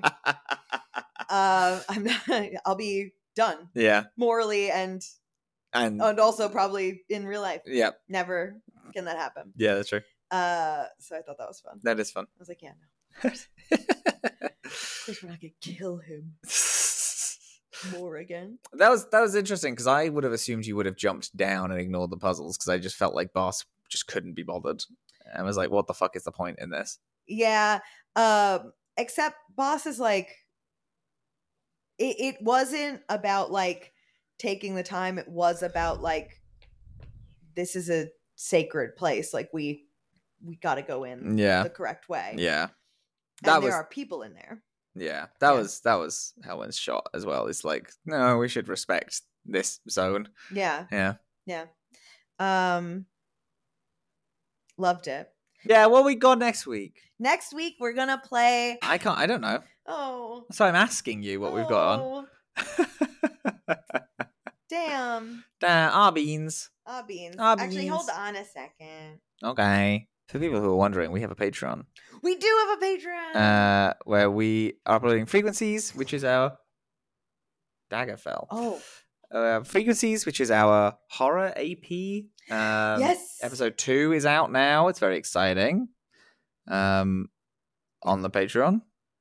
uh, I'm not. I'll be done yeah, morally and and and also probably in real life. yeah, Never can that happen. yeah, that's true. Uh, so I thought that was fun. That is fun. I was like, yeah, no, of course we're not gonna kill him more again. That was that was interesting because I would have assumed you would have jumped down and ignored the puzzles because I just felt like Boss just couldn't be bothered. And I was like, what the fuck is the point in this? Yeah. Um, except Boss is like, it, it wasn't about like taking the time. It was about like, this is a sacred place. Like we, we got to go in Yeah. the correct way. Yeah. And That there was are people in there. yeah. That Yeah. was that was Helen's shot as well. It's like, no, we should respect this zone. Yeah. Yeah. Yeah. Um, loved it. Yeah, what we got next week? Next week we're gonna play. I can't. I don't know. Oh. So I'm asking you what oh. we've got on. Damn. Damn, our beans. Ah, beans. Ah, Actually, hold beans. on a second. Okay. For people who are wondering, we have a Patreon. We do have a Patreon. Uh, where we are uploading Frequencies, which is our Daggerfell. Oh. Uh, Frequencies, which is our horror A P. Um, yes. Episode two is out now. It's very exciting. Um, on the Patreon.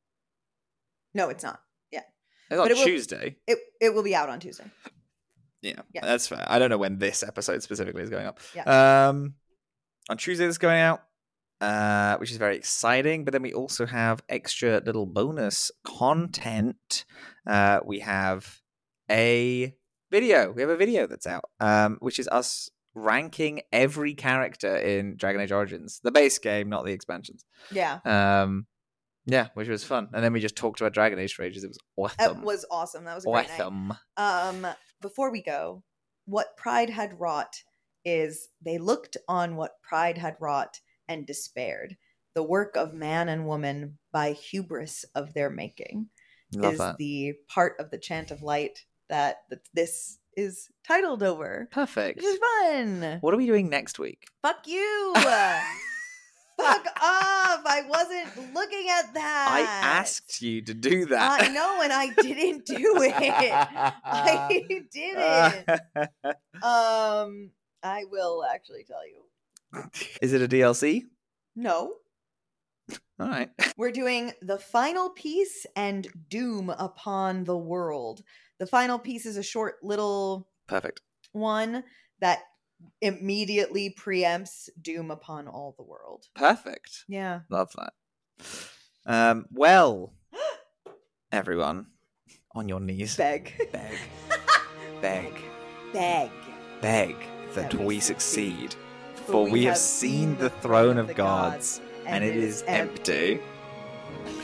No, it's not. Yeah. It's on But it will- Tuesday. It it will be out on Tuesday. Yeah, Yeah. that's fair. I don't know when this episode specifically is going up. Yeah. Um, on Tuesday it's going out, uh, which is very exciting. But then we also have extra little bonus content. Uh, we have a video. We have a video that's out, um, which is us ranking every character in Dragon Age Origins, the base game, not the expansions. Yeah. Um, yeah, which was fun. And then we just talked about Dragon Age for ages. It was awesome. It was awesome. That was a great night. awesome. Um, before we go, what Pride had wrought is they looked on what Pride had wrought and despaired. The work of man and woman by hubris of their making Love is that. the part of the Chant of Light that, that this is titled over. Perfect. Which is fun. What are we doing next week? Fuck you. Fuck off. I wasn't looking at that. I asked you to do that. I know, and I didn't do it. I didn't. Um, I will actually tell you. Is it a D L C? No. All right. We're doing The Final Piece and Doom Upon the World. The Final Piece is a short little Perfect. one that immediately preempts Doom Upon all the world. Perfect. Yeah. Love that. Um, well, everyone, on your knees. Beg. Beg. Beg. Beg. Beg that, That we we succeed. For we have seen the throne of gods, and it is empty.